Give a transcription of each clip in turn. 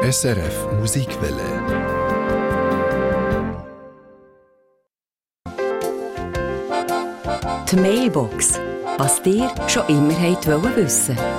SRF Musikwelle. Die Mailbox. Was dir schon immer wissen wollt.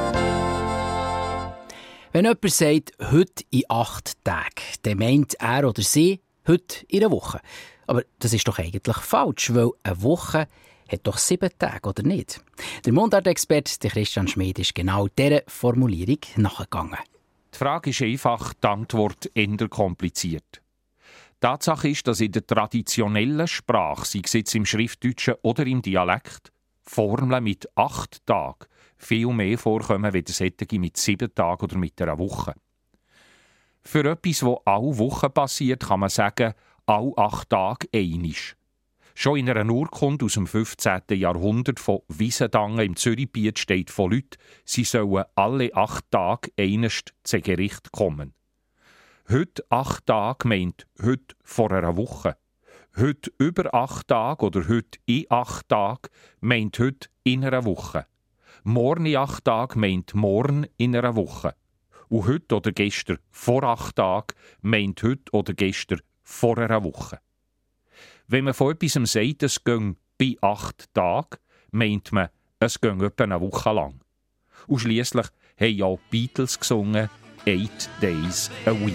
Wenn jemand sagt, heute in 8 Tagen, dann meint er oder sie heute in einer Woche. Aber das ist doch eigentlich falsch, weil eine Woche hat doch 7 Tage, oder nicht? Der Mundartexperte Christian Schmid ist genau dieser Formulierung nachgegangen. Die Frage ist einfach, die Antwort eher kompliziert. Tatsache ist, dass in der traditionellen Sprache, sei es jetzt im Schriftdeutschen oder im Dialekt, Formeln mit 8 Tagen viel mehr vorkommen als solche mit 7 Tagen oder mit einer Woche. Für etwas, das alle Wochen passiert, kann man sagen, alle 8 Tage einisch. Schon in einer Urkunde aus dem 15. Jahrhundert von Wiesendangen im Zürichbiet steht von Leuten, sie sollen alle 8 Tage einst zu Gericht kommen. Heute 8 Tage meint heute vor einer Woche. Heute über 8 Tage oder heute in 8 Tagen meint heute in einer Woche. Morgen in 8 Tagen meint morgen in einer Woche. Und heute oder gestern vor 8 Tagen meint heute oder gestern vor einer Woche. Wenn man von etwas sagt, es gehe bei 8 Tagen, meint man, es gehe etwa eine Woche lang. Und schliesslich haben auch die Beatles gesungen, 8 Days a Week.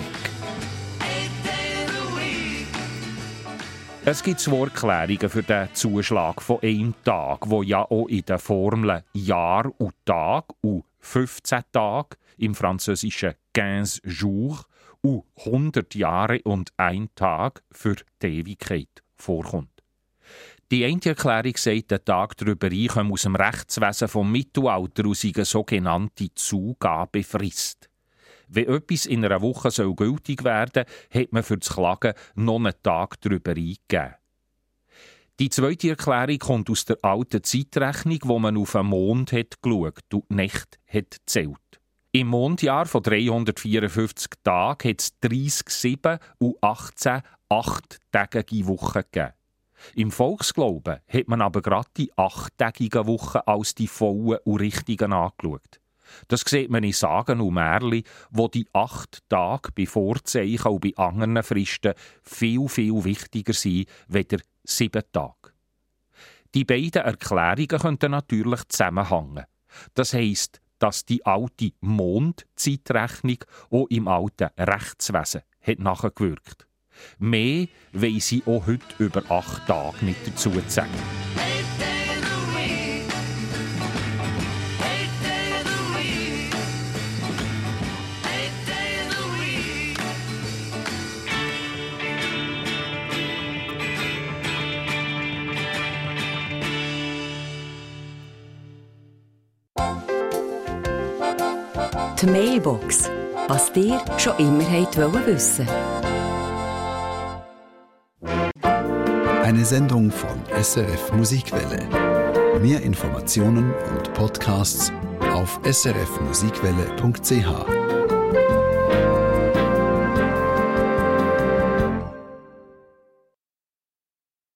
Es gibt 2 Erklärungen für den Zuschlag von einem Tag, wo ja auch in den Formeln Jahr und Tag und 15 Tage im französischen 15 Jours und 100 Jahre und 1 Tag für die Ewigkeit vorkommt. Die eine Erklärung sagt, der Tag darüber komme aus dem Rechtswesen vom Mittelalter aus eine sogenannte Zugabefrist. Wenn etwas in einer Woche gültig werden soll, hat man für das Klagen noch einen Tag darüber eingegeben. Die zweite Erklärung kommt aus der alten Zeitrechnung, wo man auf den Mond geschaut und die Nächte gezählt. Im Mondjahr von 354 Tagen hat es 30, 7 und 18 8-tägige Wochen gegeben. Im Volksglauben hat man aber gerade die 8-tägigen Wochen als die vollen und richtigen angeschaut. Das sieht man in Sagen und Märchen, wo die 8 Tage bei Vorzeichen und bei anderen Fristen viel, viel wichtiger sind als 7 Tage. Die beiden Erklärungen könnten natürlich zusammenhängen. Das heisst, dass die alte Mondzeitrechnung auch im alten Rechtswesen hat nachgewirkt. Mehr weiss ich auch heute über 8 Tage nicht dazu zu sagen. Die Mailbox. Was dir schon immer wissen wollt. Eine Sendung von SRF Musikwelle. Mehr Informationen und Podcasts auf srfmusikwelle.ch.